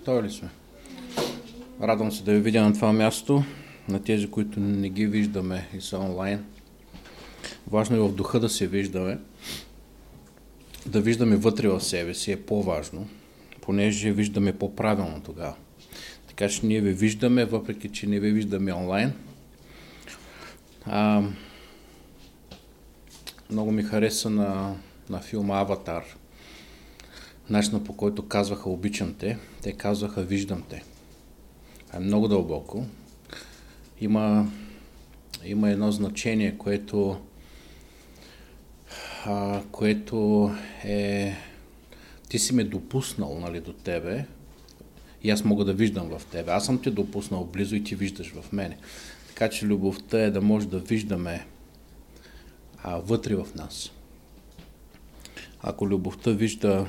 Готови ли сме? Радвам се да ви видя на това място, на тези, които не ги виждаме и са онлайн. Важно е в духа да се виждаме. Да виждаме вътре в себе си е по-важно, понеже виждаме по-правилно тогава. Така че ние ви виждаме, въпреки че не ви виждаме онлайн. Много ми хареса на филма Аватар. Начинът, по който казваха обичам те, те казваха виждам те. Е много дълбоко. Има едно значение, което е ти си ме допуснал, нали, до тебе и аз мога да виждам в тебе. Аз съм те допуснал близо и ти виждаш в мене. Така че любовта е да може да виждаме вътре в нас. Ако любовта вижда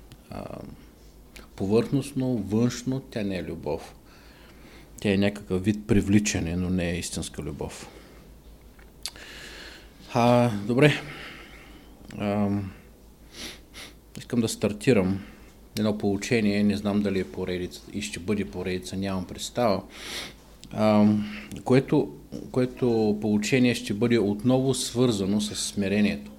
повърхностно, външно, тя не е любов. Тя е някакъв вид привличане, но не е истинска любов. Добре. Искам да стартирам едно поучение, не знам дали е поредица и ще бъде поредица, нямам представа, което поучение ще бъде отново свързано с смирението.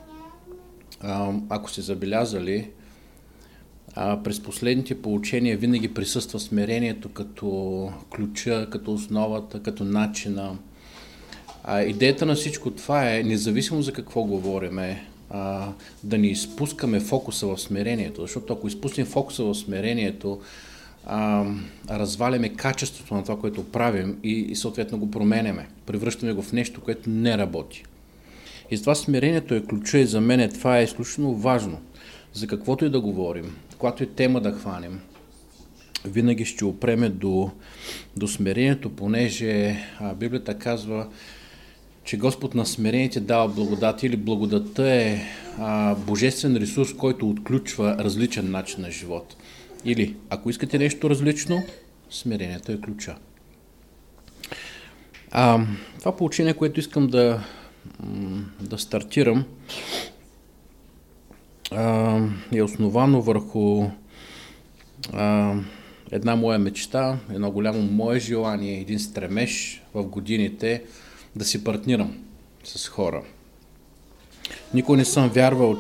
Ако сте забелязали, през последните поучения винаги присъства смирението като ключа, като основата, като начина. Идеята на всичко това е, независимо за какво говориме, да не изпускаме фокуса в смирението, защото ако изпуснем фокуса в смирението, разваляме качеството на това, което правим и съответно го променяме. Превръщаме го в нещо, което не работи. И с това смирението е ключа и за мен това е изключително важно. За каквото и да говорим, когато и тема да хванем, винаги ще опреме до смирението, понеже Библията казва, че Господ на смирените дава благодат, или благодатта е божествен ресурс, който отключва различен начин на живот. Или, ако искате нещо различно, смирението е ключа. Това поучение, което искам да стартирам, е основано върху една моя мечта, едно голямо мое желание, един стремеж в годините да си партнирам с хора. Никой не съм вярвал,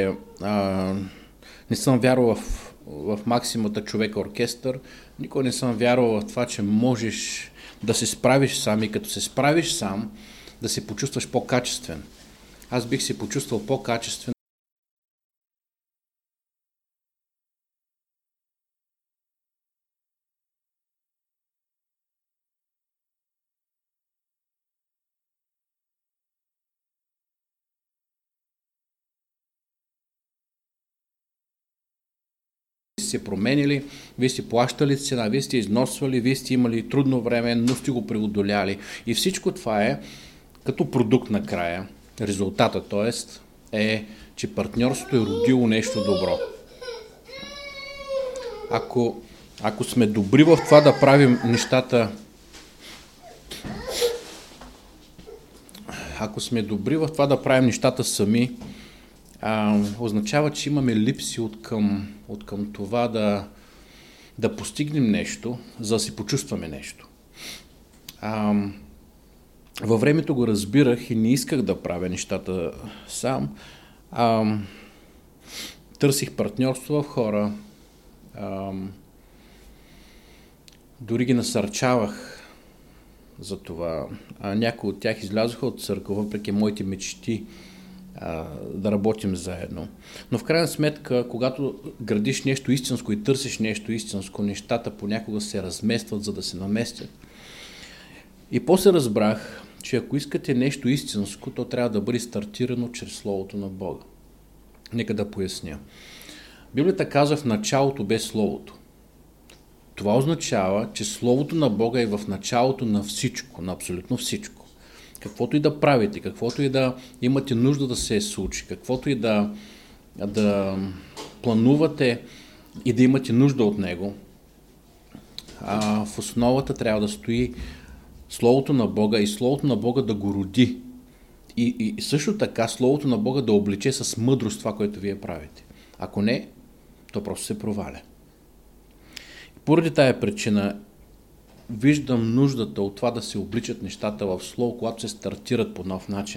не съм вярвал в максимата човек-оркестър, никой не съм вярвал в това, че можеш да се справиш сам и като се справиш сам, да се почувстваш по-качествен. Аз бих се почувствал по-качествен, се променили, вие сте плащали цена, вие сте износвали, вие сте имали трудно време, но сте го преодоляли. И всичко това е като продукт накрая. Резултата, т.е. е, че партньорството е родило нещо добро. Ако сме добри в това да правим нещата, сами, означава, че имаме липси от към това да постигнем нещо, за да си почувстваме нещо. Във времето го разбирах и не исках да правя нещата сам. Търсих партньорство в хора, дори ги насърчавах за това. Някои от тях излязоха от църква, въпреки моите мечти да работим заедно. Но в крайна сметка, когато градиш нещо истинско и търсиш нещо истинско, нещата понякога се разместват, за да се наместят. И после разбрах, че ако искате нещо истинско, то трябва да бъде стартирано чрез Словото на Бога. Нека да поясня. Библията казва, в началото бе Словото. Това означава, че Словото на Бога е в началото на всичко, на абсолютно всичко. Каквото и да правите, каквото и да имате нужда да се случи, каквото и да планувате и да имате нужда от него, в основата трябва да стои Словото на Бога и Словото на Бога да го роди. И също така Словото на Бога да облече с мъдрост това, което вие правите. Ако не, то просто се проваля. Поради тая причина виждам нуждата от това да се обличат нещата в слово, когато се стартират по нов начин.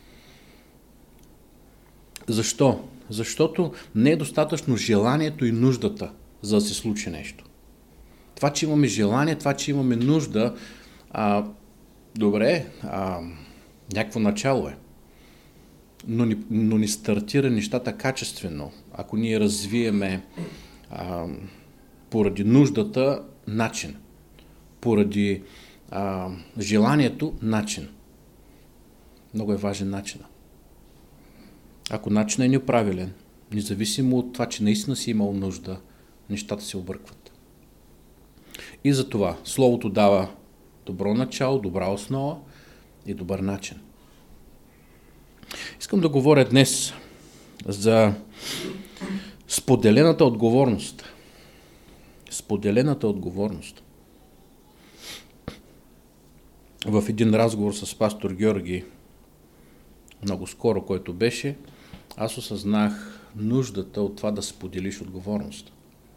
Защо? Защото не е достатъчно желанието и нуждата, за да се случи нещо. Това, че имаме желание, това, че имаме нужда, добре, някакво начало е. Но ни стартира нещата качествено. Ако ние развиеме поради нуждата начин, поради желанието начин. Много е важен начинът. Ако начинът е неправилен, независимо от това, че наистина си имал нужда, нещата се объркват. И затова Словото дава добро начало, добра основа и добър начин. Искам да говоря днес за споделената отговорност. Споделената отговорност. В един разговор с пастор Георги, много скоро, който беше, аз осъзнах нуждата от това да споделиш отговорност.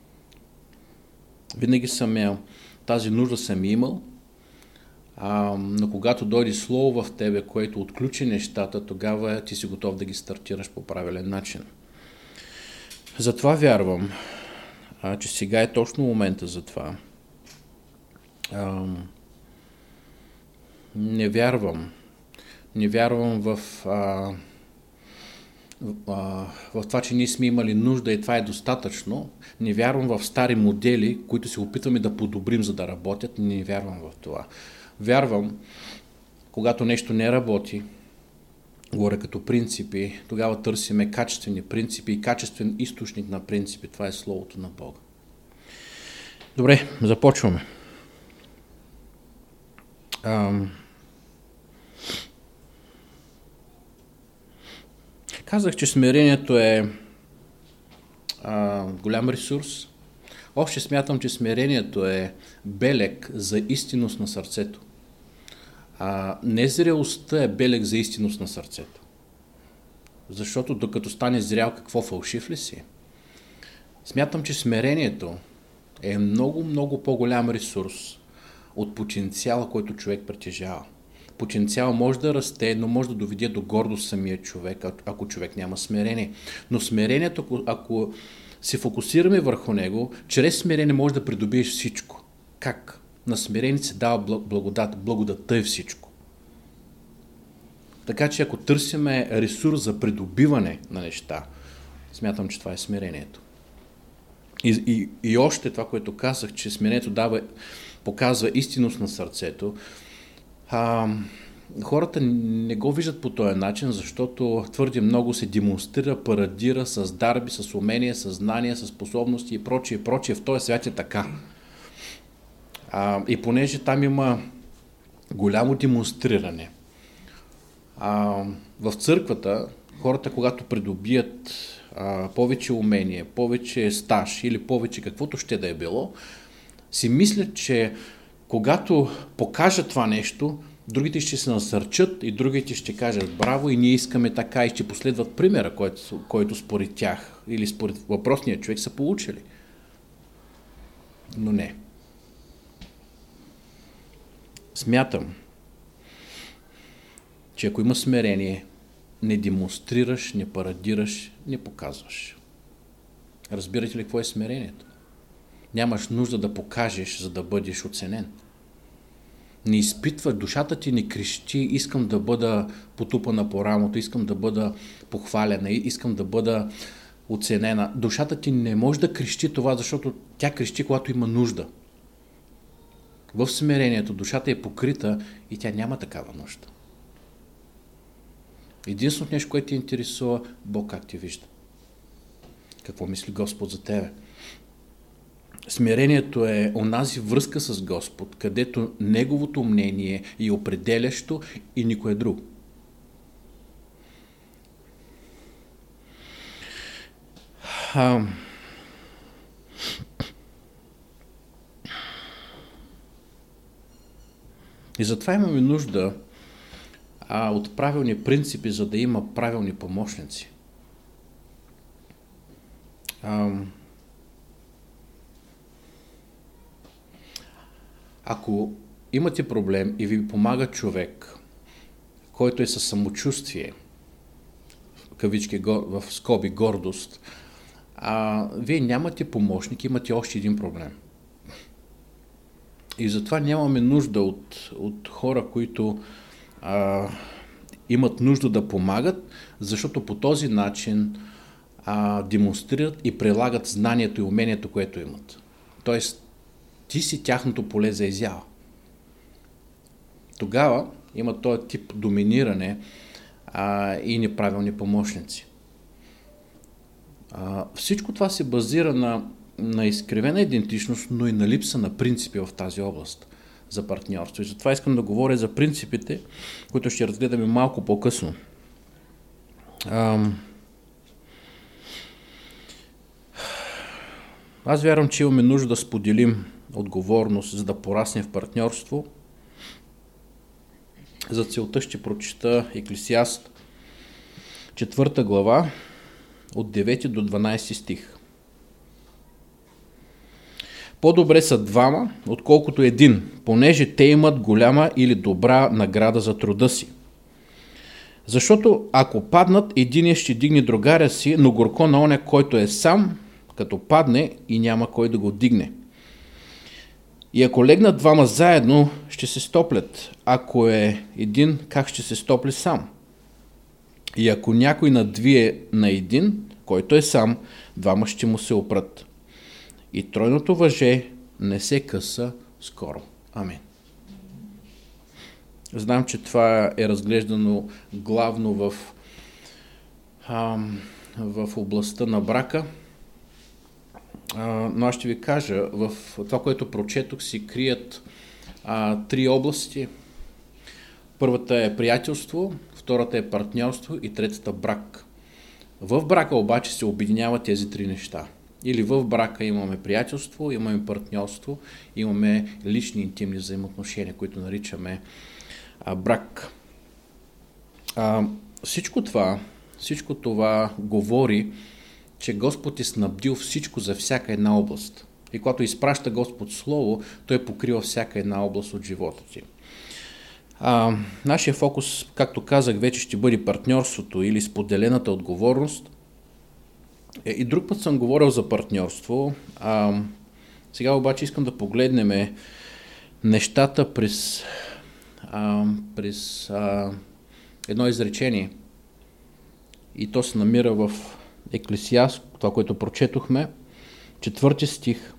Винаги тази нужда съм имал, но когато дойде слово в тебе, което отключи нещата, тогава ти си готов да ги стартираш по правилен начин. Затова вярвам, че сега е точно момента за това. Не вярвам в това, че ние сме имали нужда и това е достатъчно. Не вярвам в стари модели, които се опитваме да подобрим, за да работят. Не вярвам в това. Вярвам, когато нещо не работи, говоря като принципи, тогава търсиме качествени принципи и качествен източник на принципи. Това е Словото на Бога. Добре, започваме. Казах, че смирението е голям ресурс. Още смятам, че смирението е белег за истинност на сърцето. Незрелостта е белег за истинност на сърцето. Защото докато стане зрял, какво фалшив ли си? Смятам, че смирението е много, много по-голям ресурс от потенциала, който човек притежава. Потенциал може да расте, но може да доведе до гордост самия човек, ако човек няма смирение. Но смирението, ако се фокусираме върху него, чрез смирение може да придобиеш всичко. Как? На смирение се дава благодат. Благодатта е всичко. Така че ако търсиме ресурс за придобиване на неща, смятам, че това е смирението. И още това, което казах, че смирението показва истинност на сърцето, хората не го виждат по този начин, защото твърде много се демонстрира, парадира с дарби, с умения, с знания, с способности и прочие. В този свят е така. И понеже там има голямо демонстриране, в църквата хората, когато придобият повече умение, повече стаж или повече каквото ще да е било, си мислят, че когато покажат това нещо, другите ще се насърчат и другите ще кажат браво и ние искаме така и ще последват примера, който според тях или според въпросния човек са получили. Но не. Смятам, че ако има смирение, не демонстрираш, не парадираш, не показваш. Разбирате ли какво е смирението? Нямаш нужда да покажеш, за да бъдеш оценен. Не изпитва, душата ти не крещи, искам да бъда потупана по рамото, искам да бъда похвалена, искам да бъда оценена. Душата ти не може да крещи това, защото тя крещи, когато има нужда. В смирението душата е покрита и тя няма такава нужда. Единственото нещо, което те интересува, Бог как те вижда. Какво мисли Господ за тебе? Смирението е онази връзка с Господ, където Неговото мнение е определящо и никое друго. И затова имаме нужда от правилни принципи, за да има правилни помощници. Ако имате проблем и ви помага човек, който е със самочувствие, в кавички, в скоби гордост, вие нямате помощник, имате още един проблем. И затова нямаме нужда от хора, които имат нужда да помагат, защото по този начин демонстрират и прилагат знанието и умението, което имат. Тоест, ти си тяхното поле за изява. Тогава има този тип доминиране и неправилни помощници. Всичко това се базира на изкривена идентичност, но и на липса на принципи в тази област за партньорство. И затова искам да говоря за принципите, които ще разгледаме малко по-късно. Аз вярвам, че имаме нужда да споделим отговорност, за да пораснем в партньорство. За целта ще прочита Еклесиаст 4 глава от 9 до 12 стих. По-добре са двама, отколкото един, понеже те имат голяма или добра награда за труда си. Защото ако паднат, единият ще дигне другаря си, но горко на оня, който е сам, като падне и няма кой да го дигне. И ако легнат двама заедно, ще се стоплят. Ако е един, как ще се стопли сам? И ако някой надвие на един, който е сам, двама ще му се опрат. И тройното въже не се къса скоро. Амин. Знам, че това е разглеждано главно в областта на брака, но аз ще ви кажа, в това, което прочетох, си крият три области. Първата е приятелство, втората е партньорство и третата брак. В брака обаче се обединяват тези три неща. Или в брака имаме приятелство, имаме партньорство, имаме лични интимни взаимоотношения, които наричаме брак. Всичко това говори, че Господ е снабдил всичко за всяка една област. И когато изпраща Господ Слово, Той покрива всяка една област от живота ти. Нашия фокус, както казах, вече ще бъде партньорството или споделената отговорност. И друг път съм говорил за партньорство. Сега обаче искам да погледнем нещата през едно изречение. И то се намира в Еклесиаст, това, което прочетохме, 4 стих.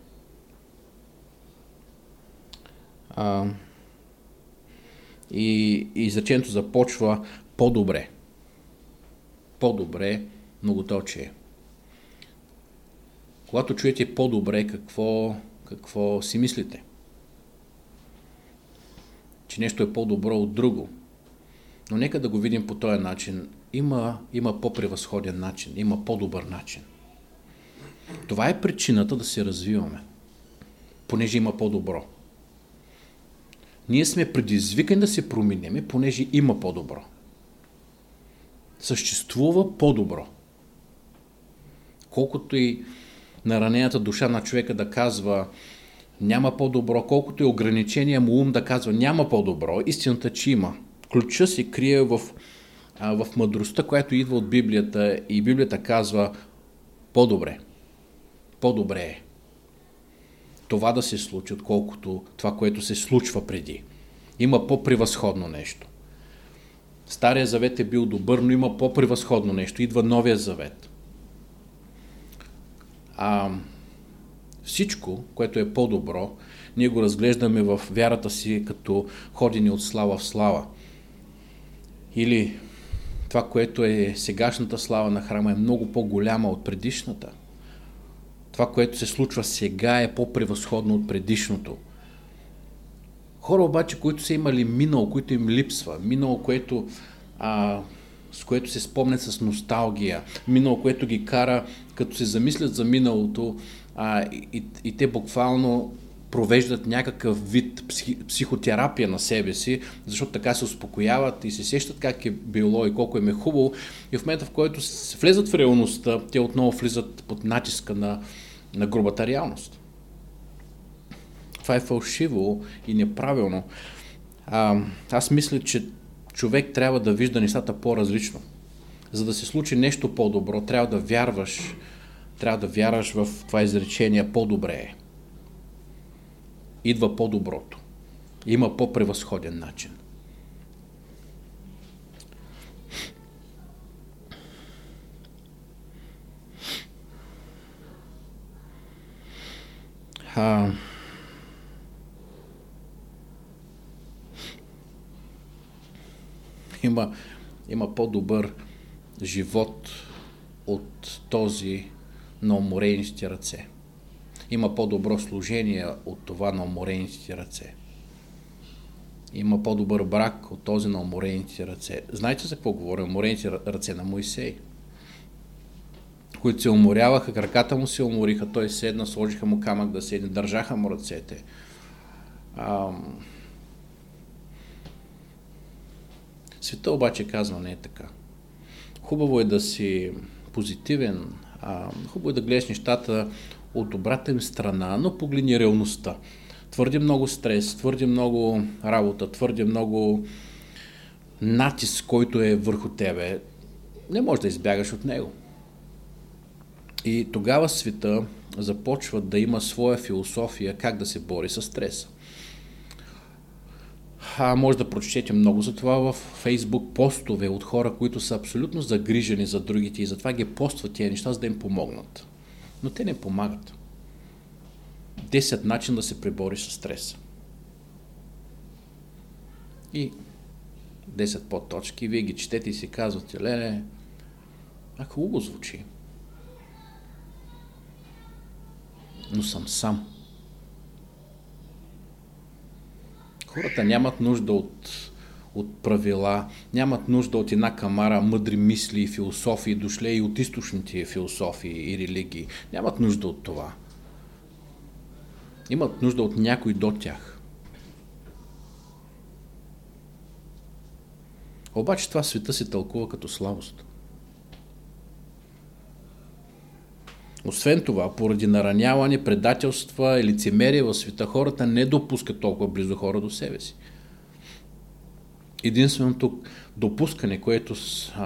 И изречението започва по-добре. По-добре, многоточие. Когато чуете по-добре, какво си мислите? Че нещо е по-добро от друго. Но нека да го видим по този начин. Има по-превъзходен начин, има по-добър начин. Това е причината да се развиваме, понеже има по-добро. Ние сме предизвикани да се променим, понеже има по-добро. Съществува по-добро. Колкото и наранената душа на човека да казва няма по-добро, колкото и ограничения му ум да казва няма по-добро, истината, че има. Ключа се крие в мъдростта, която идва от Библията, и Библията казва по-добре. По-добре е това да се случи, отколкото това, което се случва преди. Има по-превъзходно нещо. Стария завет е бил добър, но има по-превъзходно нещо. Идва новия завет. Всичко, което е по-добро, ние го разглеждаме в вярата си като ходене от слава в слава. Или това, което е сегашната слава на храма, е много по-голяма от предишната. Това, което се случва сега, е по-превъзходно от предишното. Хора обаче, които са имали минало, които им липсва, минало, с което се спомнят с носталгия, минало, което ги кара, като се замислят за миналото, и те буквално провеждат някакъв вид психотерапия на себе си, защото така се успокояват и се сещат как е било и колко им е хубаво. И в момента, в който влезат в реалността, те отново влизат под натиска на грубата реалност. Това е фалшиво и неправилно. Аз мисля, че човек трябва да вижда нещата по-различно. За да се случи нещо по-добро, трябва да вярваш в това изречение по-добре е. Идва по-доброто. Има по-превъзходен начин. Има по-добър живот от този на уморените ръце. Има по-добро служение от това на уморените ръце. Има по-добър брак от този на уморените ръце. Знаете за какво говоря? Уморените ръце на Моисей, които се уморяваха, краката му се умориха, той седна, сложиха му камък да седне, държаха му ръцете. Света обаче казва, не е така. Хубаво е да си позитивен, хубаво е да гледаш нещата от добрата им страна, но погледни реалността. Твърде много стрес, твърде много работа, твърде много натиск, който е върху тебе. Не можеш да избягаш от него. И тогава света започва да има своя философия как да се бори с стреса. Може да прочетете много за това в Фейсбук постове от хора, които са абсолютно загрижени за другите и затова ги постват тези неща, за да им помогнат. Но те не помагат. 10 начина да се пребори с стреса. И 10 подточки, вие ги четете и си казвате, леле, хубаво звучи. Но съм сам. Хората нямат нужда от правила, нямат нужда от една камара мъдри мисли и философии, дошле и от източните философии и религии. Нямат нужда от това. Имат нужда от някой до тях. Обаче това света се тълкува като слабост. Освен това, поради нараняване, предателства и лицемерие в света, хората не допускат толкова близо хора до себе си. Единственото допускане, което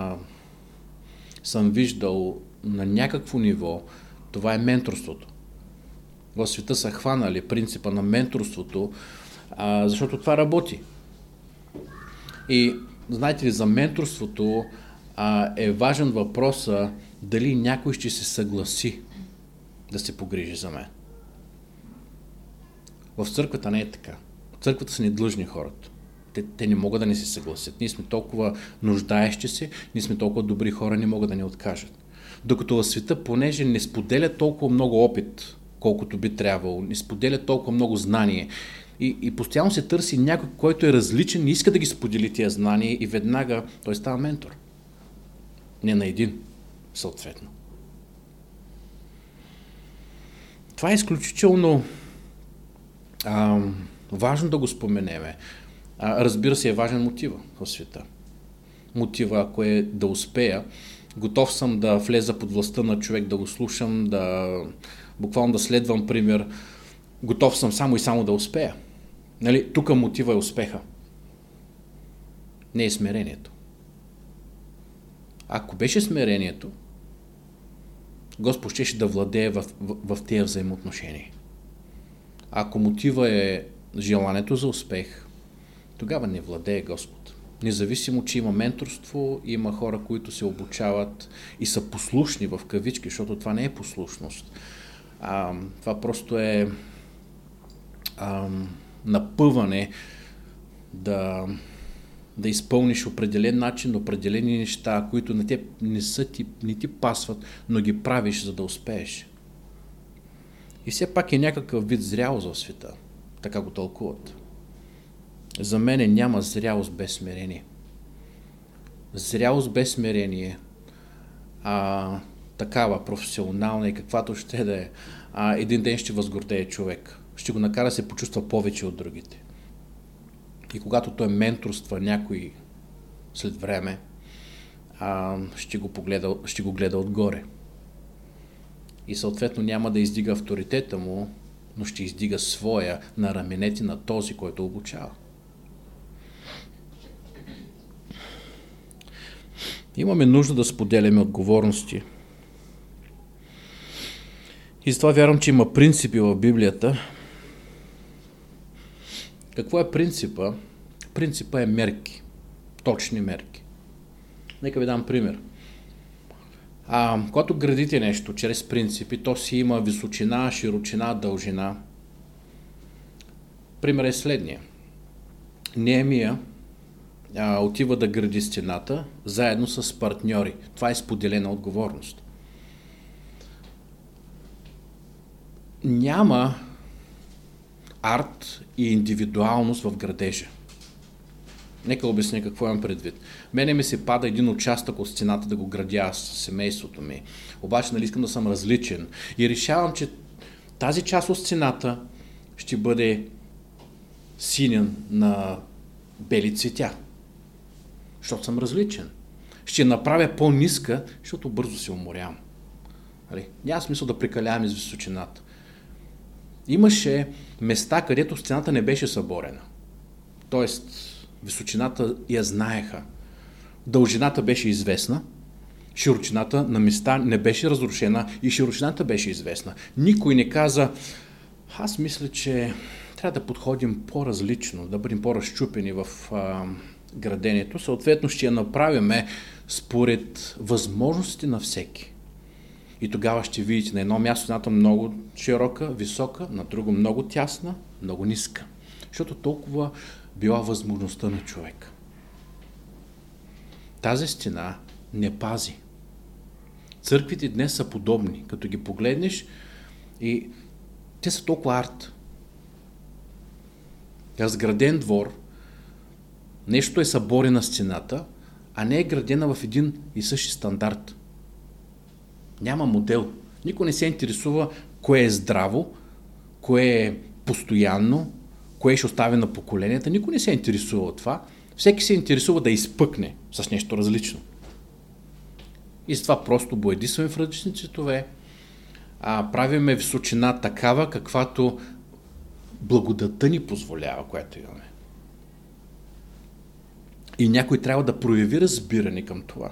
съм виждал на някакво ниво, това е менторството. В света са хванали принципа на менторството, защото това работи. И знаете ли, за менторството е важен въпроса дали някой ще се съгласи да се погрижи за мен. В църквата не е така. В църквата са недлъжни хората. Те не могат да не се съгласят. Ние сме толкова нуждаещи се, ние сме толкова добри хора, не могат да ни откажат. Докато в света, понеже не споделят толкова много опит, колкото би трябвало, не споделят толкова много знание и постоянно се търси някой, който е различен и иска да ги сподели тия знания и веднага той става ментор. Не на един, съответно. Това е изключително важно да го споменеме. Разбира се, е важен мотива в света. Мотива, ако е да успея, готов съм да влеза под властта на човек, да го слушам, буквално да следвам пример. Готов съм само и само да успея. Нали? Тук мотива е успеха. Не е смирението. Ако беше смирението, Господ щеше да владее в тези взаимоотношения. Ако мотива е желанието за успех, тогава не владее Господ. Независимо, че има менторство, има хора, които се обучават и са послушни в кавички, защото това не е послушност. Това просто е напъване да изпълниш определен начин, определени неща, които не ти пасват, но ги правиш, за да успееш. И все пак е някакъв вид зрялост в света. Така го тълкуват. За мене няма зрялост без смирение. Зрялост без смирение, такава професионална и каквато ще да е, един ден ще възгордее човек. Ще го накара да се почувства повече от другите. И когато той менторства някой след време, ще го гледа отгоре. И съответно няма да издига авторитета му но ще издига своя на раменете на този, който обучава. Имаме нужда да споделяме отговорности. И с това вярвам, че има принципи в Библията. Какво е принципа? Принципа е мерки. Точни мерки. Нека ви дам пример. Когато градите нещо чрез принципи, то си има височина, широчина, дължина. Пример е следния. Неемия отива да гради стената заедно с партньори. Това е споделена отговорност. Няма арт и индивидуалност в градежа. Нека обясня какво имам предвид. Мене ми се пада един участък от стената да го градя с семейството ми. Обаче искам да съм различен. И решавам, че тази част от стената ще бъде синен на бели цветя. Защото съм различен. Ще направя по-ниска, защото бързо се уморявам. Няма смисъл да прекаляваме с височината. Имаше места, където стената не беше съборена. Тоест, височината я знаеха. Дължината беше известна, широчината на места не беше разрушена и широчината беше известна. Никой не каза, аз мисля, че трябва да подходим по-различно, да бъдем по-разчупени в градението. Съответно ще я направим според възможностите на всеки. И тогава ще видите на едно място стената много широка, висока, на друго много тясна, много ниска. Защото толкова била възможността на човека. Тази стена не пази. Църквите днес са подобни. Като ги погледнеш и те са толкова арт. Разграден двор, нещо е съборено на стената, а не е градена в един и същи стандарт. Няма модел. Никой не се интересува кое е здраво, кое е постоянно, кое ще остави на поколенията. Никой не се интересува от това. Всеки се интересува да изпъкне с нещо различно. И затова просто боядисваме в различни цветове, правиме височина такава, каквато благодата ни позволява, която имаме. И някой трябва да прояви разбиране към това.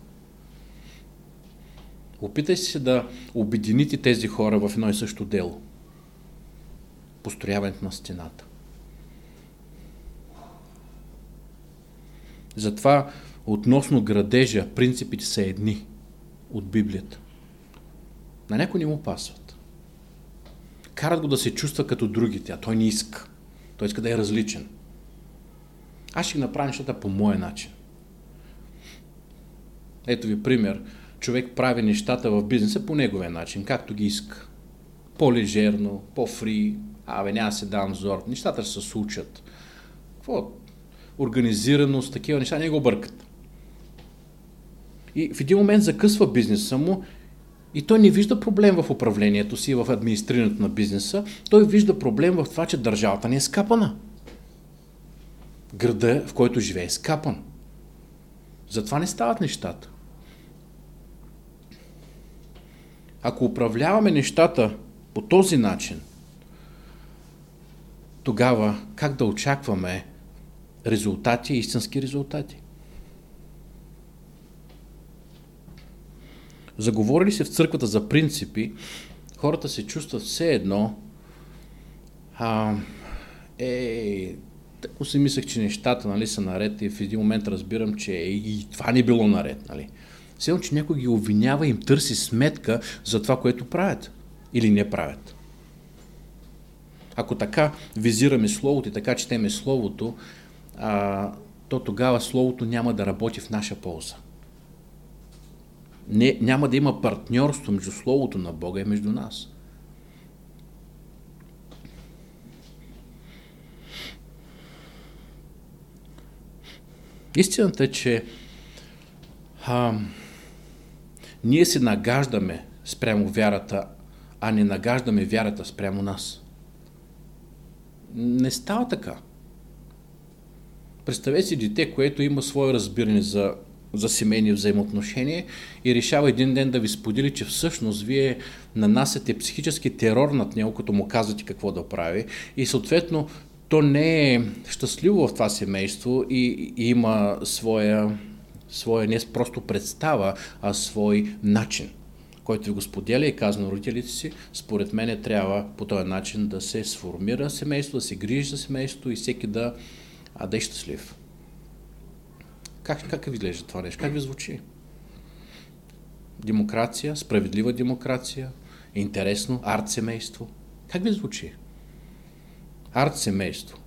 Опитай се да обедините тези хора в едно и също дело. Построяването на стената. Затова относно градежа принципите са едни от Библията. На някой не му пасват. Карат го да се чувства като другите, а той не иска. Той иска да е различен. Аз ще направя нещата по моя начин. Ето ви пример. Човек прави нещата в бизнеса по неговия начин, както ги иска. По-лежерно, по-фри, няма се дам зор. Нещата ще се случат. Какво? Организираност, такива неща не го бъркат. И в един момент закъсва бизнеса му и той не вижда проблем в управлението си, в администрирането на бизнеса. Той вижда проблем в това, че държавата не е скапана. Града, в който живее, е скапан. Затова не стават нещата. Ако управляваме нещата по този начин, тогава как да очакваме резултати, истински резултати? Заговорили се в църквата за принципи, хората се чувстват все едно, тако си мислех, че нещата са наред и в един момент разбирам, че и това не било наред. Все едно, че някой ги обвинява и им търси сметка за това, което правят или не правят. Ако така визираме Словото и така четеме Словото, то тогава Словото няма да работи в наша полза. Няма да има партньорство между Словото на Бога и между нас. Истината е, че ние се нагаждаме спрямо вярата, а не нагаждаме вярата спрямо нас. Не става така. Представете си дете, което има свое разбиране за за семейни взаимоотношения и решава един ден да ви сподели, че всъщност вие нанасяте психически терор над него, като му казвате какво да прави и съответно то не е щастливо в това семейство и има своя не просто представа, а свой начин, който ви го споделя и казва на родителите си, според мен трябва по този начин да се сформира семейство, да се грижи за семейството и всеки да е щастлив. Как ви изглежда това нещо? Как ви звучи? Демокрация, справедлива демокрация, интересно, арт семейство. Как ви звучи? Арт семейство.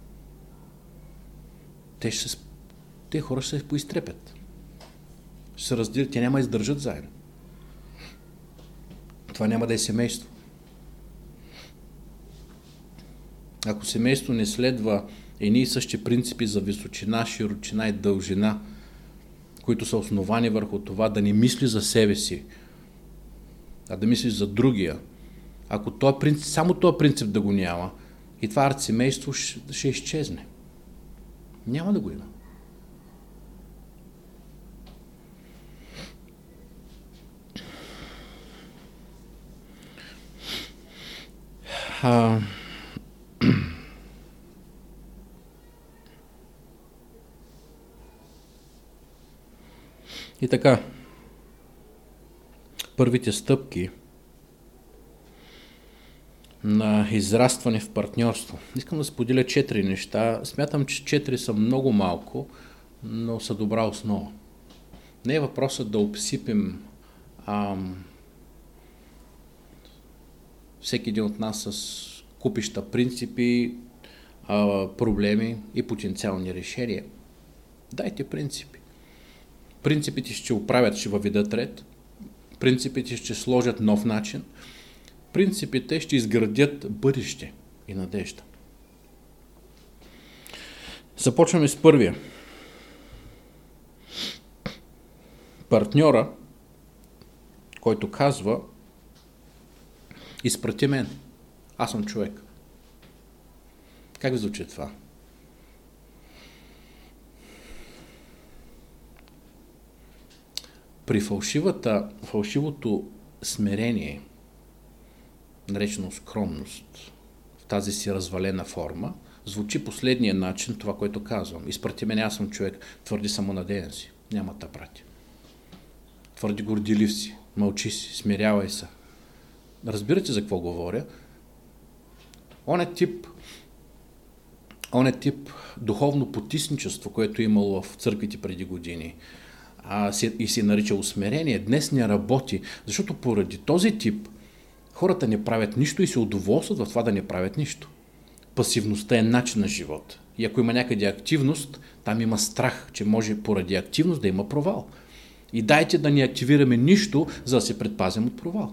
Те хора ще се поизтрепят. Ще се разделят, те няма да издържат заедно. Това няма да е семейство. Ако семейство не следва едни и същи принципи за височина, широчина и дължина, които са основани върху това да не мисли за себе си, а да мисли за другия, ако само този принцип да го няма, и това арт семейство ще изчезне. Няма да го има. И така, първите стъпки на израстване в партньорство. Искам да споделя 4 неща. Смятам, че 4 са много малко, но са добра основа. Не е въпросът да обсипем всеки един от нас с купища принципи, проблеми и потенциални решения. Дайте принципи. Принципите ще оправят, ще въведат ред. Принципите ще сложат нов начин. Принципите ще изградят бъдеще и надежда. Започваме с първия. Партньора, който казва: изпрати мен, аз съм човек. Как ви звучи това? При фалшивото смирение, наречено скромност, в тази си развалена форма, звучи последния начин това, което казвам. Изпрати мен, аз съм човек, твърди самонадеян си. Няма да прати. Твърди горделив си, мълчи си, смирявай се. Разбирате за какво говоря? Он е тип духовно потисничество, което е имало в църквите преди години и се нарича усмирение, днес не работи, защото поради този тип хората не правят нищо и се удоволстват в това да не правят нищо. Пасивността е начин на живот. И ако има някъде активност, там има страх, че може поради активност да има провал. И дайте да не активираме нищо, за да се предпазим от провал.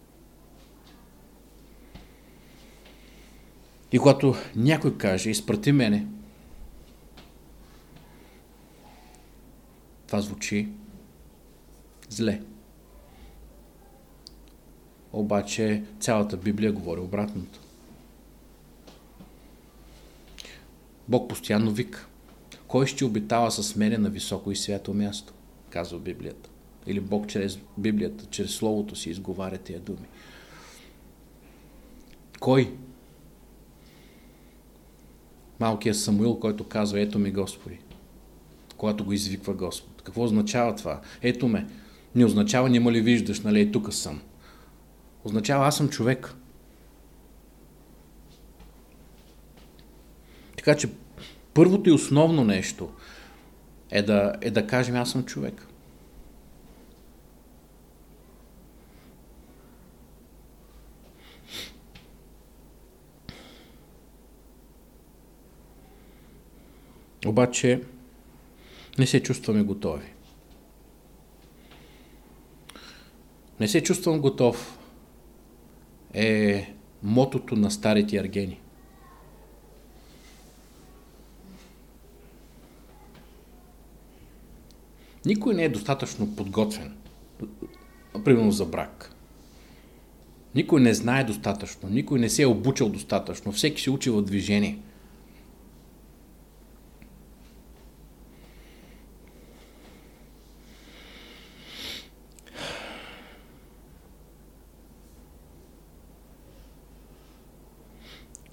И когато някой каже: изпрати мене, това звучи зле. Обаче цялата Библия говори обратното. Бог постоянно вика: кой ще обитава с мене на високо и свято място? Казва Библията. Или Бог чрез Библията, чрез Словото си изговаря тия думи. Кой? Малкият Самуил, който казва: ето ми Господи, когато го извиква Господ. Какво означава това? Ето ме. Не означава няма ли виждаш, нали, тук съм. Означава аз съм човек. Така че първото и основно нещо е да кажем: аз съм човек. Обаче не се чувстваме готови. Не се чувствам готов е мотото на старите аргени. Никой не е достатъчно подготвен, примерно за брак. Никой не знае достатъчно, никой не се е обучил достатъчно, всеки се учи в движение.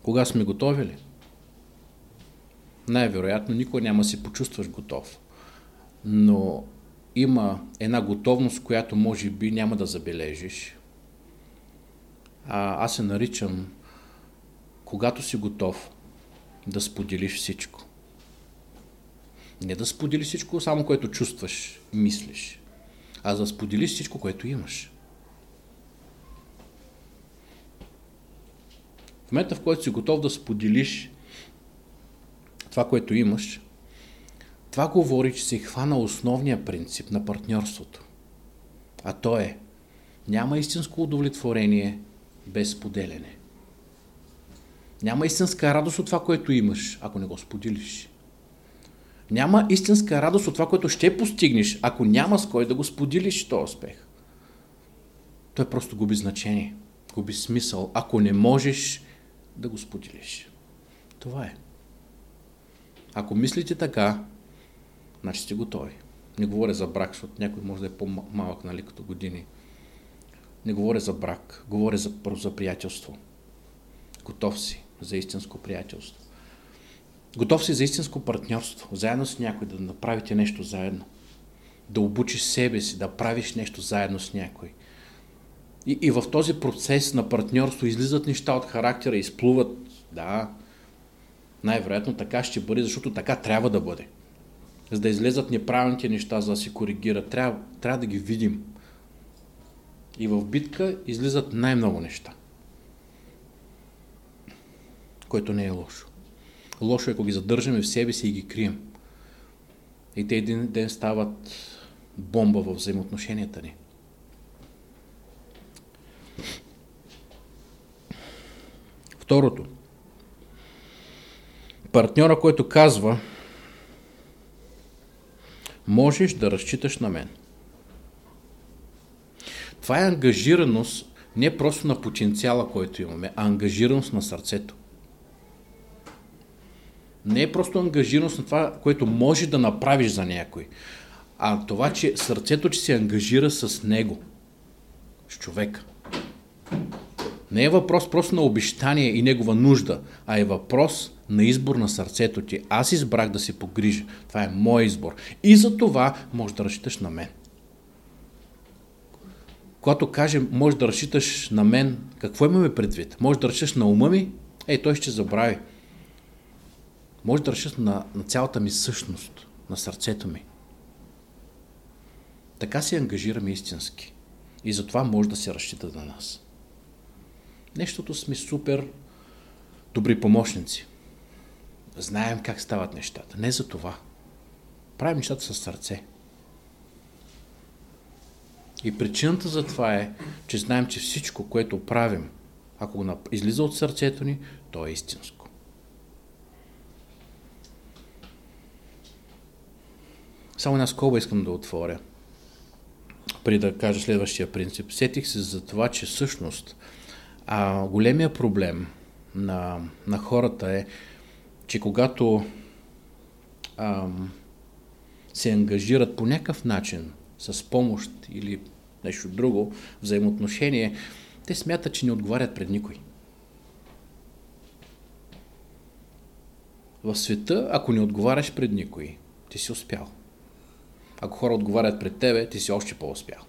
Кога сме готови ли? Най-вероятно никога няма да се почувстваш готов. Но има една готовност, която може би няма да забележиш. Аз се наричам, когато си готов да споделиш всичко. Не да споделиш всичко, само което чувстваш, мислиш, а да споделиш всичко, което имаш. В момента, в който си готов да споделиш това, което имаш, това говори, че си хвана основния принцип на партньорството. А то е, няма истинско удовлетворение без споделяне. Няма истинска радост от това, което имаш, ако не го споделиш. Няма истинска радост от това, което ще постигнеш, ако няма с кой да го споделиш този успех. Той просто губи значение, губи смисъл, ако не можеш да го споделиш. Това е. Ако мислите така, значи сте готови. Не говоря за брак, защото някой може да е по-малък, нали, като години. Не говоря за брак, говоря за приятелство. Готов си за истинско приятелство. Готов си за истинско партньорство. Заедно с някой да направите нещо заедно. Да обучиш себе си, да правиш нещо заедно с някой. И в този процес на партньорство излизат неща от характера, изплуват. Да, най-вероятно така ще бъде, защото така трябва да бъде. За да излезат неправилните неща, за да се коригират, трябва да ги видим. И в битка излизат най-много неща. Което не е лошо. Лошо е, ако ги задържаме в себе си и ги крием. И те един ден стават бомба във взаимоотношенията ни. Второто. Партньора, който казва: можеш да разчиташ на мен. Това е ангажираност не просто на потенциала, който имаме, а ангажираност на сърцето. Не е просто ангажираност на това, което може да направиш за някой, а това, че сърцето, че се ангажира с него, с човека. Не е въпрос просто на обещание и негова нужда, а е въпрос на избор на сърцето ти. Аз избрах да се погрижа. Това е мой избор. И за това можеш да разчиташ на мен. Когато кажем, можеш да разчиташ на мен, какво имаме предвид? Можеш да разчиташ на ума ми? Той ще забрави. Може да разчиташ на цялата ми същност, на сърцето ми. Така се ангажираме истински. И затова може да се разчита на нас. Нещото сме супер добри помощници. Знаем как стават нещата. Не за това. Правим нещата със сърце. И причината за това е, че знаем, че всичко, което правим, ако го излиза от сърцето ни, то е истинско. Само една скоба искам да отворя, преди да кажа следващия принцип. Сетих се за това, че всъщност големия проблем на хората е, че когато се ангажират по някакъв начин с помощ или нещо друго, взаимоотношение, те смятат, че не отговарят пред никой. В света, ако не отговаряш пред никой, ти си успял. Ако хора отговарят пред тебе, ти си още по-успял.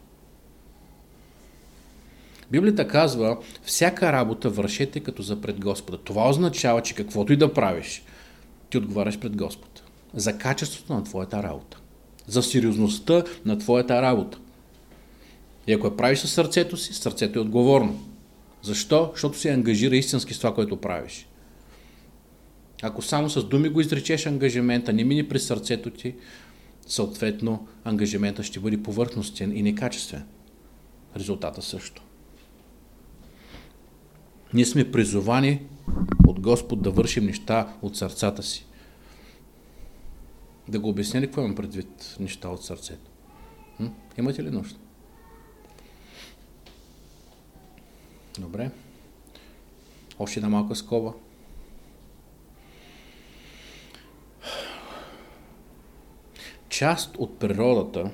Библията казва, всяка работа вършете като за пред Господа. Това означава, че каквото и да правиш, ти отговаряш пред Господа. За качеството на твоята работа. За сериозността на твоята работа. И ако я правиш със сърцето си, сърцето е отговорно. Защо? Защото се ангажира истински с това, което правиш. Ако само с думи го изречеш ангажимента, не мине през сърцето ти, съответно ангажимента ще бъде повърхностен и некачествен. Резултата също. Ние сме призовани от Господ да вършим неща от сърцата си. Да го обясня ли какво имам предвид неща от сърцето? Имате ли нужда? Добре. Още една малка скоба. Част от природата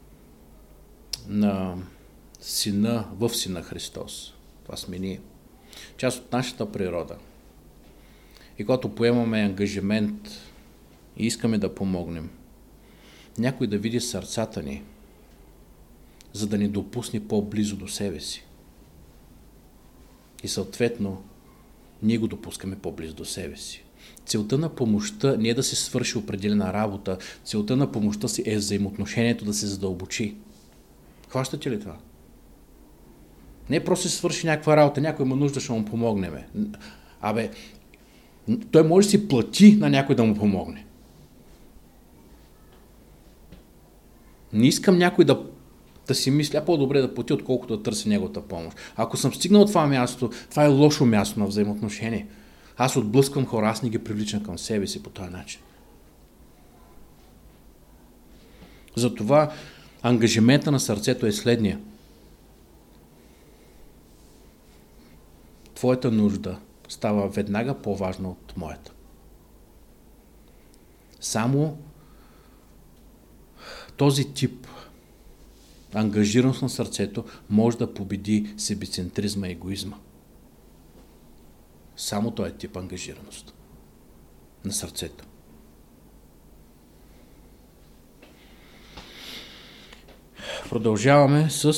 на Сина, в Сина Христос, това сме ние, част от нашата природа. И когато поемаме ангажимент и искаме да помогнем, някой да види сърцата ни, за да ни допусне по-близо до себе си. И съответно, ние го допускаме по-близо до себе си. Целта на помощта не е да се свърши определена работа, целта на помощта си е взаимоотношението да се задълбочи. Хващате ли това? Не е просто се свърши някаква работа, някой има нужда, ще му помогнем. Той може да си плати на някой да му помогне. Не искам някой да си мисля, по-добре да плати, отколкото да търси неговата помощ. Ако съм стигнал от това място, това е лошо място на взаимоотношение. Аз отблъсквам хора, аз не ги привличам към себе си по този начин. Затова ангажимента на сърцето е следния. Твоята нужда става веднага по-важна от моята. Само този тип ангажираност на сърцето може да победи себецентризма и егоизма. Само този тип ангажираност на сърцето. Продължаваме с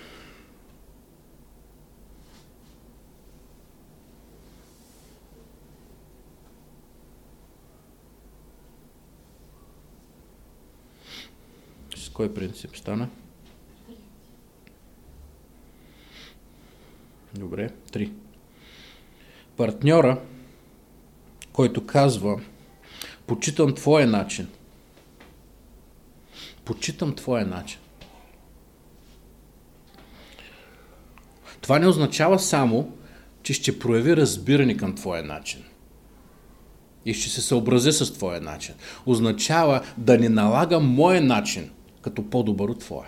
кой принцип стана? Добре, 3. Партньора, който казва: почитам твоя начин. Почитам твоя начин. Това не означава само, че ще прояви разбиране към твоя начин и ще се съобрази с твоя начин. Означава да не налага моя начин като по-добър от твоя.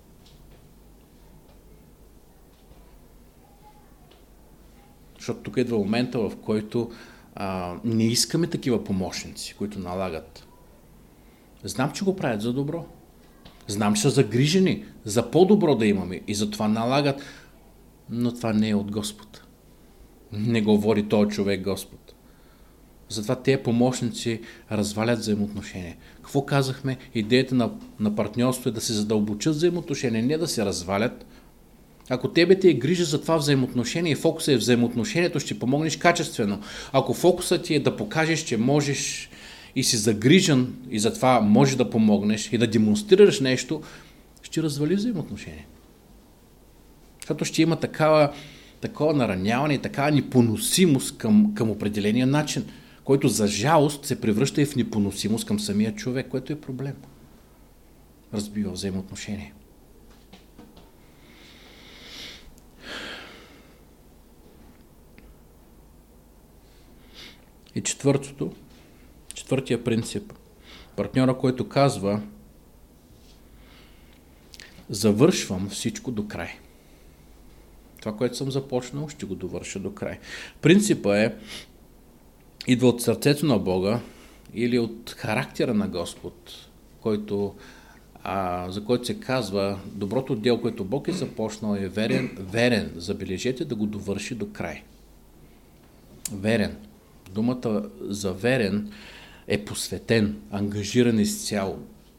Защото тук идва момента, в който не искаме такива помощници, които налагат. Знам, че го правят за добро. Знам, че са загрижени за по-добро да имаме и затова налагат. Но това не е от Господ. Не говори този човек Господ. Затова тези помощници развалят взаимоотношения. Какво казахме? Идеята на партньорство е да се задълбочат взаимоотношения, не да се развалят. Ако тебе те е грижа за това взаимоотношение и фокусът е взаимоотношението, ще помогнеш качествено. Ако фокусът ти е да покажеш, че можеш и си загрижен и затова можеш да помогнеш и да демонстрираш нещо, ще развали взаимоотношение. Защото ще има такова нараняване и такава непоносимост към определения начин, който за жалост се превръща и в непоносимост към самия човек, което е проблем. Разбива взаимоотношение. И четвъртия принцип. Партньора, който казва: завършвам всичко до край. Това, което съм започнал, ще го довърша до край. Принципът идва от сърцето на Бога или от характера на Господ, за който се казва: доброто дело, което Бог е започнал, е верен, забележете, да го довърши до край. Верен. Думата за верен е посветен, ангажиран изцяло,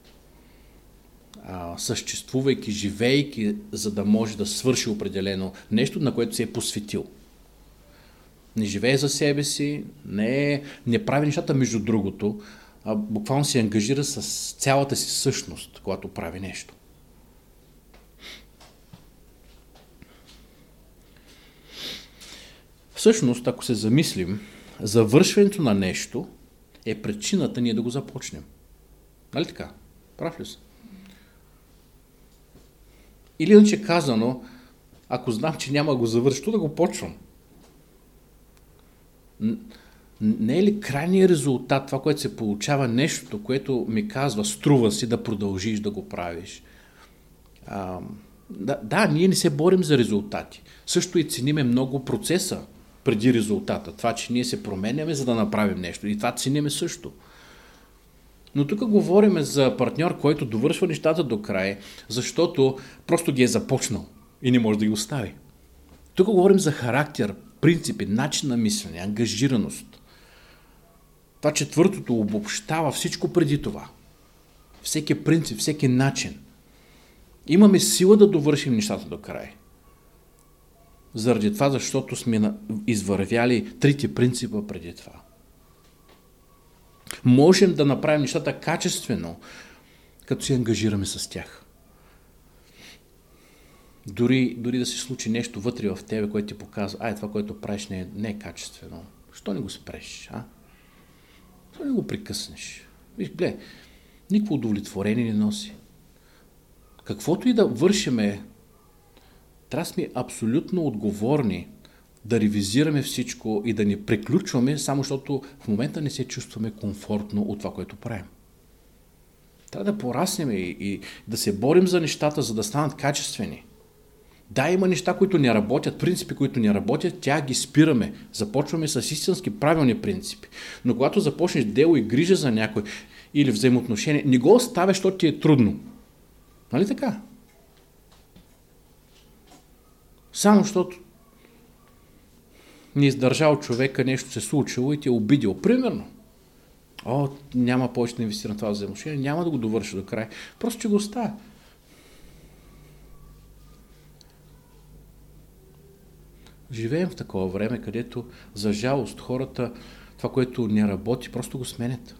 съществувайки, живейки, за да може да свърши определено нещо, на което се е посветил. Не живее за себе си, не прави нещата между другото, а буквално се ангажира с цялата си същност, когато прави нещо. Всъщност, ако се замислим, завършването на нещо е причината ние да го започнем. Нали така? Прав ли са? Или иначе казано, ако знам, че няма да го завърши, да го почвам. Не е ли крайният резултат, това, което се получава, нещото, което ми казва, струва си да продължиш да го правиш? Ние не се борим за резултати. Също и цениме много процеса преди резултата. Това, че ние се променяме, за да направим нещо. И това цениме също. Но тук говорим за партньор, който довършва нещата до край, защото просто ги е започнал и не може да ги остави. Тук говорим за характер, принципи, начин на мислене, ангажираност. Това четвъртото обобщава всичко преди това. Всеки принцип, всеки начин. Имаме сила да довършим нещата до край. Заради това, защото сме извървяли трите принципа преди това. Можем да направим нещата качествено, като се ангажираме с тях. Дори да се случи нещо вътре в тебе, което ти показва, това, което правиш, не е качествено. Що не го спреш? Що не го прекъснеш? Виж, никакво удовлетворение не носи. Каквото и да вършиме, трябва да сме абсолютно отговорни да ревизираме всичко и да ни приключваме, само защото в момента не се чувстваме комфортно от това, което правим. Трябва да пораснем и да се борим за нещата, за да станат качествени. Да, има неща, които не работят, принципи, които не работят, тя ги спираме. Започваме с истински правилни принципи. Но когато започнеш дело и грижа за някой или взаимоотношение, не го оставяш, защото ти е трудно. Нали така? Само защото не издържал човека, нещо се случило и ти е обидил. Примерно. Няма повече да инвестира на това взаимоотношение, няма да го довърша до край. Просто че го оставя. Живеем в такова време, където за жалост хората това, което не работи, просто го сменят.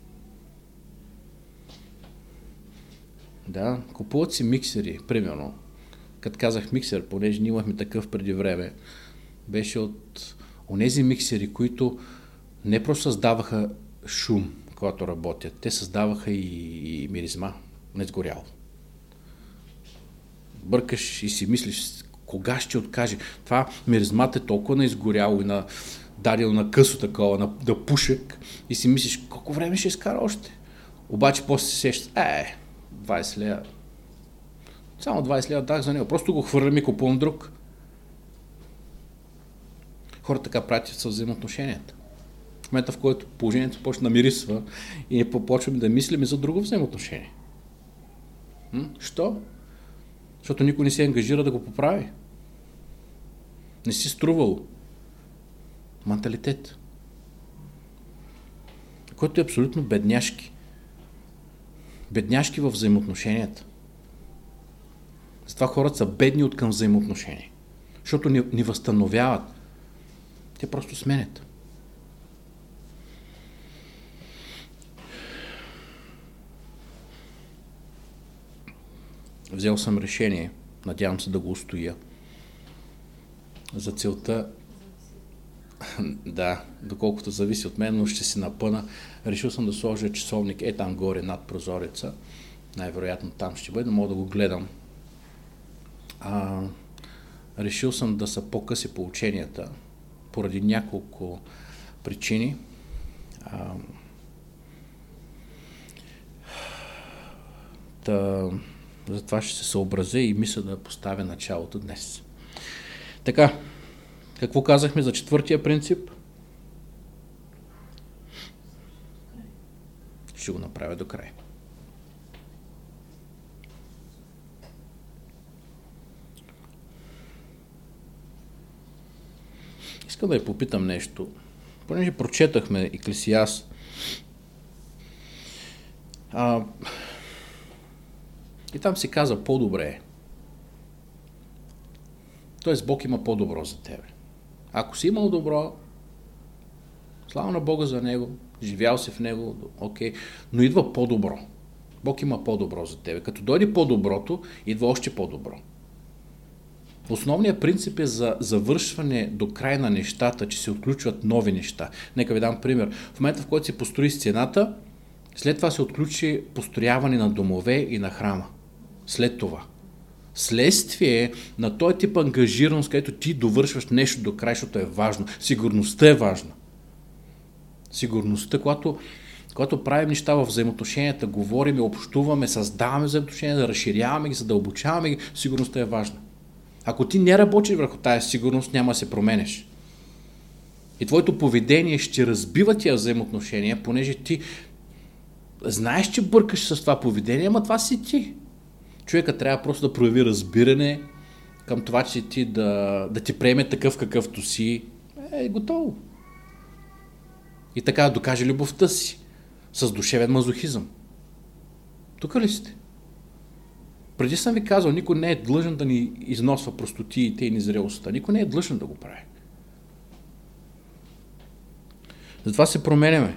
Да, купуват си миксери, примерно. Като казах миксер, понеже ние имахме такъв преди време, беше от онези миксери, които не просто създаваха шум, когато работят, те създаваха и миризма, не сгоряло. Бъркаш и си мислиш, кога ще откаже. Това миризмата е толкова на изгоряло и на дадено на късо такова, да пушек и си мислиш, колко време ще изкара още. Обаче после се сещаш, 20 лева. Само 20 лева дах за него. Просто го хвърлям и купувам друг. Хората така правят с взаимоотношенията. В момента, в който положението почне да мирисва и не почваме да мислим за друго взаимоотношение. Що? Защото никой не се ангажира да го поправи. Не си струвал. Менталитет. Който е абсолютно бедняшки. Бедняшки във взаимоотношенията. Затова хората са бедни от към взаимоотношения. Защото ни възстановяват. Те просто сменят. Взел съм решение, надявам се да го устоя. За целта, да, доколкото зависи от мен, но ще си напъна. Решил съм да сложа часовник там горе над прозореца. Най-вероятно там ще бъде, но мога да го гледам. Решил съм да са по-къси поученията, поради няколко причини. Затова ще се съобразя и мисля да поставя началото днес. Така, какво казахме за четвъртия принцип? Ще го направя до край. Искам да я попитам нещо. Понеже прочетахме Еклесиаст, и там се каза по-добре. Тоест Бог има по-добро за тебе. Ако си имал добро, слава на Бога за него, живял си в него, окей, но идва по-добро. Бог има по-добро за тебе. Като дойде по-доброто, идва още по-добро. Основният принцип е за завършване до край на нещата, че се отключват нови неща. Нека ви дам пример. В момента, в който се построи стената, след това се отключи построяване на домове и на храма. След това. Следствие на този тип ангажираност, където ти довършваш нещо до край, защото е важно. Сигурността е важна. Сигурността, когато правим неща в взаимоотношенията, говорим, общуваме, създаваме взаимоотношения, да разширяваме ги, задълбочаваме ги, сигурността е важна. Ако ти не работиш върху тази сигурност, няма да се променеш. И твоето поведение ще разбива тия взаимоотношения, понеже ти знаеш, че бъркаш с това поведение, ама това си ти. Човека трябва просто да прояви разбиране към това, че ти да ти приеме такъв какъвто си, е готово. И така да докаже любовта си с душевен мазохизъм. Тук ли сте? Преди съм ви казал, никой не е длъжен да ни износва простотиите и незрелостта. Никой не е длъжен да го прави. Затова се променяме.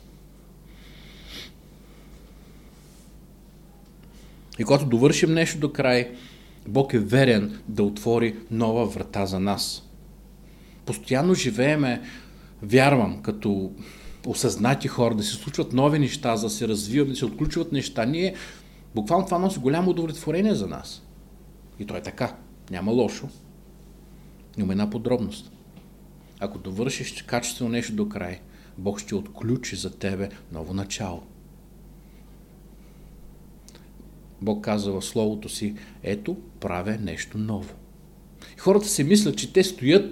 И когато довършим нещо до край, Бог е верен да отвори нова врата за нас. Постоянно живееме, вярвам, като осъзнати хора, да се случват нови неща, да се развиват, да се отключват неща. Ние, буквално това носи голямо удовлетворение за нас. И то е така. Няма лошо. Има една подробност. Ако довършиш качествено нещо до край, Бог ще отключи за тебе ново начало. Бог казва в Словото си, ето, правя нещо ново. И хората си мислят, че те стоят,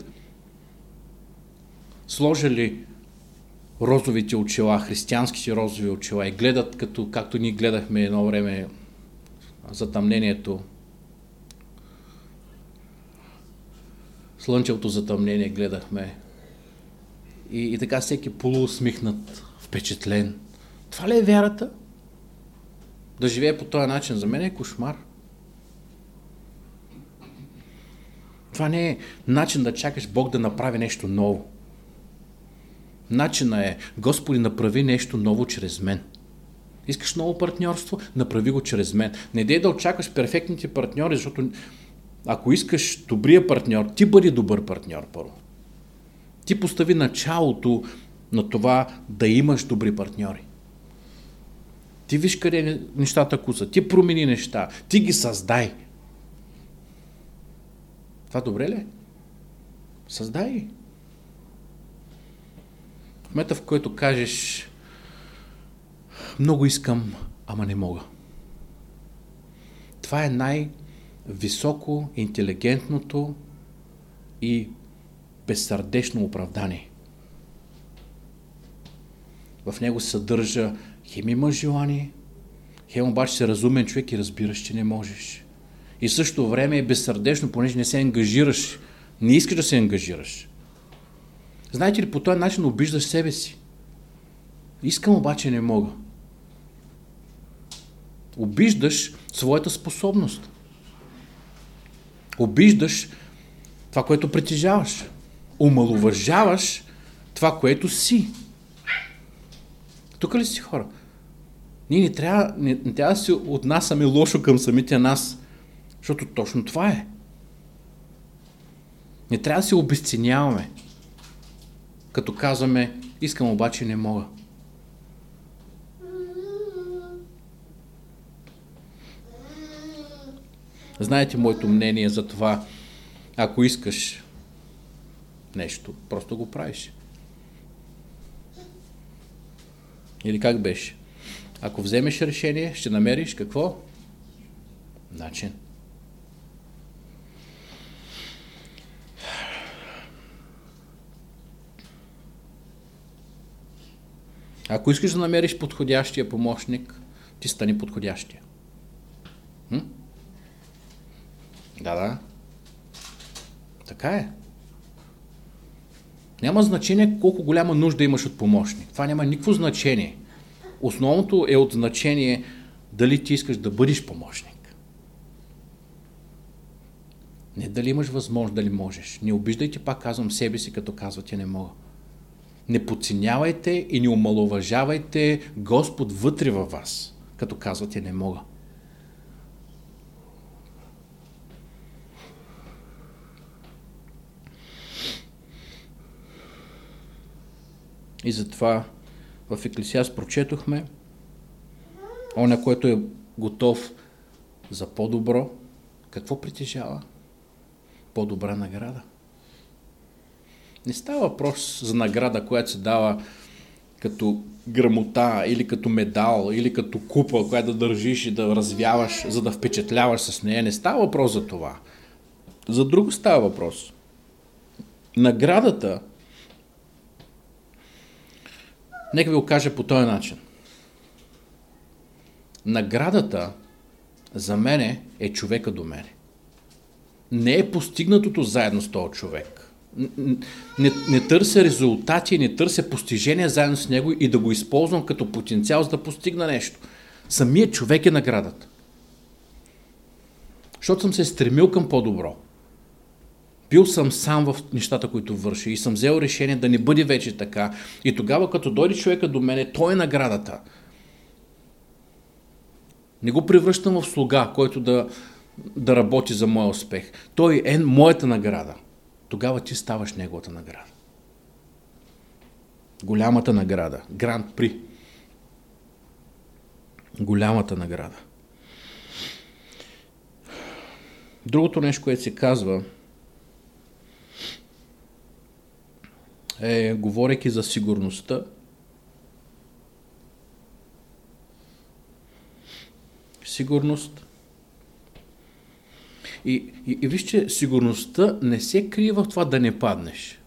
сложили розовите очила, християнските розови очила и гледат, както ние гледахме едно време затъмнението, слънчевото затъмнение гледахме. И така всеки полуусмихнат, впечатлен. Това ли е вярата? Да живее по този начин за мен е кошмар. Това не е начин да чакаш Бог да направи нещо ново. Начинът е, Господи, направи нещо ново чрез мен. Искаш ново партньорство? Направи го чрез мен. Не дей да очакваш перфектните партньори, защото ако искаш добрия партньор, ти бъди добър партньор първо. Ти постави началото на това да имаш добри партньори. Ти виж къде нещата куцат, ти промени неща, ти ги създай. Това добре ли е? Създай. В момента, в който кажеш много искам, ама не мога. Това е най-високо, интелигентното и безсърдечно оправдание. В него се съдържа хем имаш желание, хем обаче си разумен човек и разбираш, че не можеш. И в същото време е безсърдечно, понеже не се ангажираш, не искаш да се ангажираш. Знаете ли, по този начин обиждаш себе си. Искам, обаче не мога. Обиждаш своята способност. Обиждаш това, което притежаваш. Омаловажаваш това, което си. Тук ли си, хора? Ние не трябва да се отнасяме лошо към самите нас, защото точно това е. Не трябва да се обезценяваме, като казваме, искам, обаче не мога. Знаете моето мнение за това, ако искаш нещо, просто го правиш. Или как беше? Ако вземеш решение, ще намериш какво? Начин. Ако искаш да намериш подходящия помощник, ти стани подходящия. Да. Така е. Няма значение колко голяма нужда имаш от помощник. Това няма никакво значение. Основното е от значение дали ти искаш да бъдеш помощник. Не дали имаш възможност, дали можеш. Не обиждайте, пак казвам, себе си, като казвате не мога. Не подценявайте и не омаловажавайте Господ вътре във вас, като казвате не мога. И затова в Еклесиаст прочетохме, оня, който е готов за по-добро, какво притежава? По-добра награда. Не става въпрос за награда, която се дава като грамота, или като медал, или като купа, която да държиш и да развяваш, за да впечатляваш с нея. Не става въпрос за това. За друго става въпрос. Наградата, нека ви го кажа по този начин. Наградата за мене е човека до мене. не е постигнатото заедно с този човек. Не търся резултати, не търся постижения заедно с него и да го използвам като потенциал, за да постигна нещо. Самият човек е наградата. Защото съм се стремил към по-добро. Бил съм сам в нещата, които върши и съм взел решение да не бъде вече така. И тогава, като дойде човека до мене, той е наградата. Не го превръщам в слуга, който да работи за моя успех. Той е моята награда. Тогава ти ставаш неговата награда. Голямата награда. Гранд При. Голямата награда. Другото нещо, което се казва, говорейки за сигурността, сигурност. И вижте, сигурността не се крие в това да не паднеш.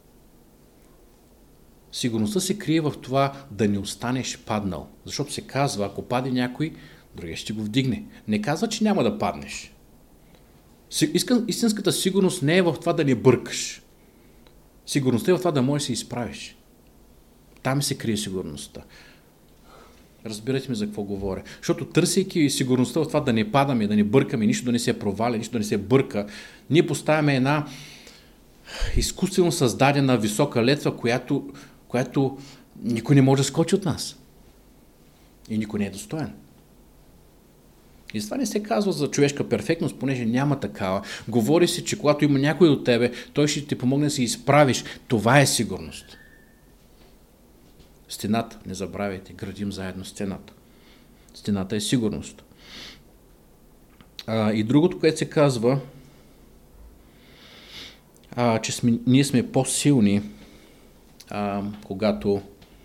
Сигурността се крие в това да не останеш паднал. Защото се казва, ако паде някой, другия ще го вдигне. Не казва, че няма да паднеш. Истинската сигурност не е в това да не бъркаш. Сигурността е в това да можеш да се изправиш. Там се крие сигурността. Разбирате ми за какво говоря. Защото търсейки сигурността в това да не падаме, да не бъркаме, нищо да не се проваля, нищо да не се бърка, ние поставяме една изкуствено създадена висока летва, която никой не може да скочи от нас. И никой не е достоен. И това не се казва за човешка перфектност, понеже няма такава. Говори се, че когато има някой от тебе, той ще ти помогне да се изправиш. Това е сигурност. Стената, не забравяйте, градим заедно стената. Стената е сигурност. И другото, което се казва, че ние сме по-силни, когато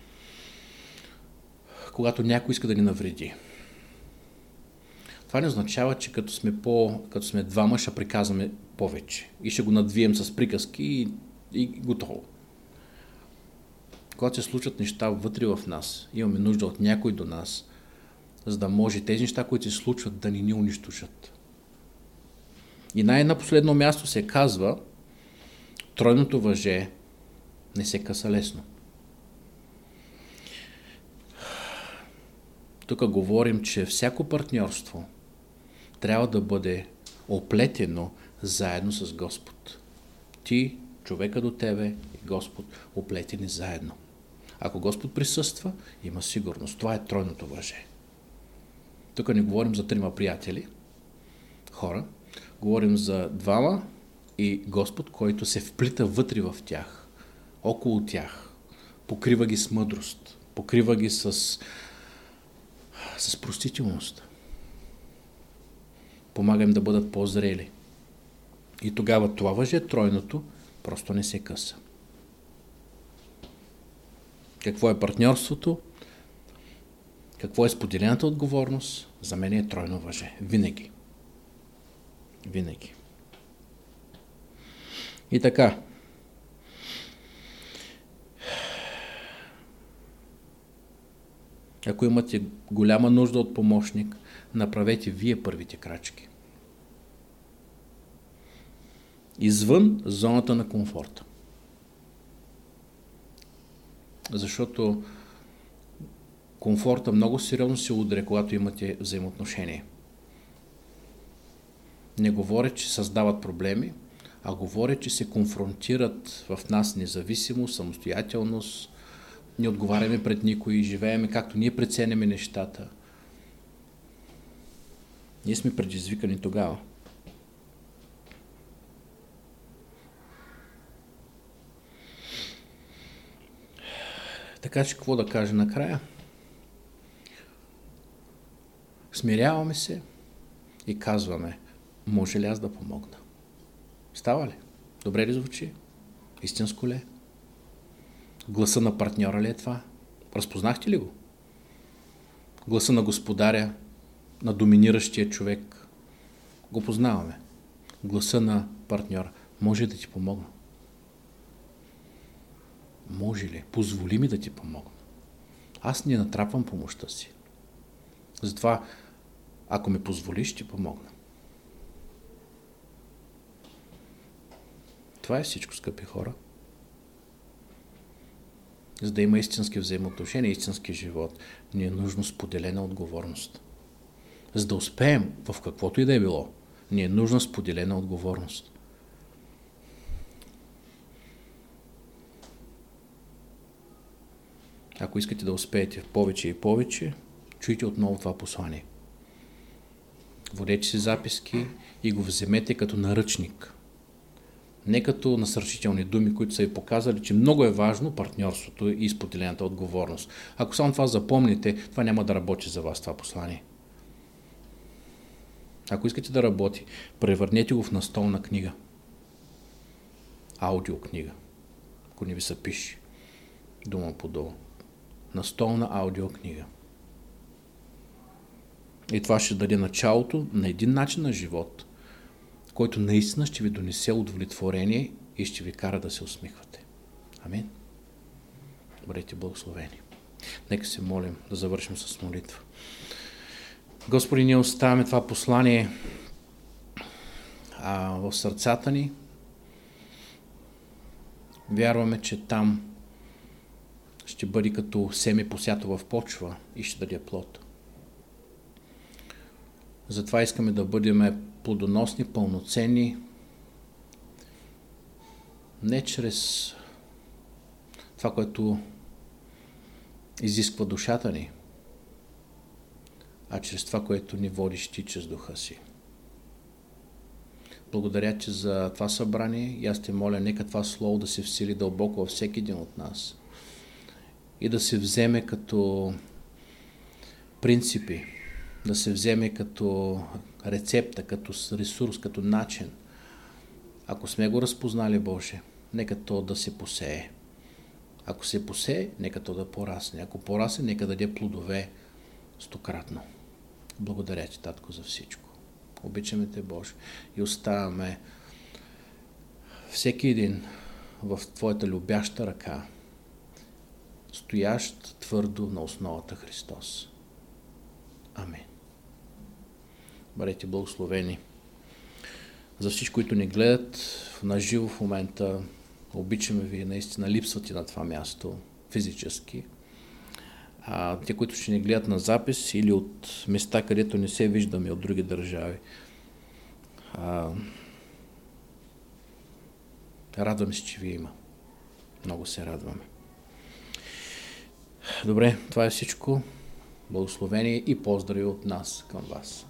някой иска да ни навреди. Това не означава, че като сме двама, ще приказваме повече и ще го надвием с приказки и готово. Когато се случват неща вътре в нас, имаме нужда от някой до нас, за да може тези неща, които се случват, да ни унищожат. И на последно място се казва, тройното въже не се къса лесно. Тук говорим, че всяко партньорство трябва да бъде оплетено заедно с Господ. Ти, човека до тебе и Господ оплетени заедно. Ако Господ присъства, има сигурност. Това е тройното въже. Тук не говорим за трима приятели, хора. Говорим за двама и Господ, който се вплита вътре в тях, около тях. Покрива ги с мъдрост. Покрива ги с простителност. Помага им да бъдат по-зрели. И тогава това въже, тройното, просто не се къса. Какво е партньорството? Какво е споделената отговорност? За мен е тройно въже. Винаги. Винаги. И така. Ако имате голяма нужда от помощник, направете вие първите крачки. Извън зоната на комфорта. Защото комфорта много сериозно се удря, когато имате взаимоотношения. Не говоря, че създават проблеми, а говоря, че се конфронтират в нас независимост, самостоятелност, не отговаряме пред никой, живееме както ние преценяме нещата. Ние сме предизвикани тогава. Така че какво да кажа накрая? Смиряваме се и казваме, може ли аз да помогна? Става ли? Добре ли звучи? Истинско ли? Гласа на партньора ли е това? Разпознахте ли го? Гласа на господаря, на доминиращия човек. Го познаваме. Гласа на партньора. Може да ти помогна? Може ли? Позволи ми да ти помогна. Аз не натрапвам помощта си. Затова, ако ми позволиш, ще помогна. Това е всичко, скъпи хора. За да има истински взаимоотношения, истински живот, ни е нужно споделена отговорност. За да успеем в каквото и да е било, ни е нужна споделена отговорност. Ако искате да успеете повече и повече, чуйте отново това послание. Водете си записки и го вземете като наръчник. Не като насърчителни думи, които са ви показали, че много е важно партньорството и споделената отговорност. Ако само това запомните, това няма да работи за вас, това послание. Ако искате да работи, превърнете го в настолна книга. Аудиокнига. Ако не ви се пише дума по долу. Настолна аудиокнига. И това ще даде началото на един начин на живот, който наистина ще ви донесе удовлетворение и ще ви кара да се усмихвате. Амин. Бъдете благословени. Нека се молим да завършим с молитва. Господи, ние оставяме това послание в сърцата ни. Вярваме, че там ще бъде като семе посято в почва и ще даде плод. Затова искаме да бъдем плодоносни, пълноценни, не чрез това, което изисква душата ни, а чрез това, което ни водиш ти чрез духа си. Благодаря ти за това събрание и аз те моля, нека това слово да се всили дълбоко във всеки един от нас и да се вземе като принципи, да се вземе като рецепта, като ресурс, като начин. Ако сме го разпознали, Боже, нека то да се посее. Ако се посее, нека то да порасне. Ако порасне, нека да даде плодове стократно. Благодаря ти, Татко, за всичко. Обичаме те, Боже, и оставяме всеки един в Твоята любяща ръка, стоящ твърдо на основата Христос. Амин. Бъдете благословени. За всички, които ни гледат на живо в момента, обичаме ви, наистина липсвате на това място физически. Те, които ще ни гледат на запис или от места, където не се виждаме от други държави, радваме се, че ви има. Много се радваме. Добре, това е всичко. Благословение и поздрави от нас към вас.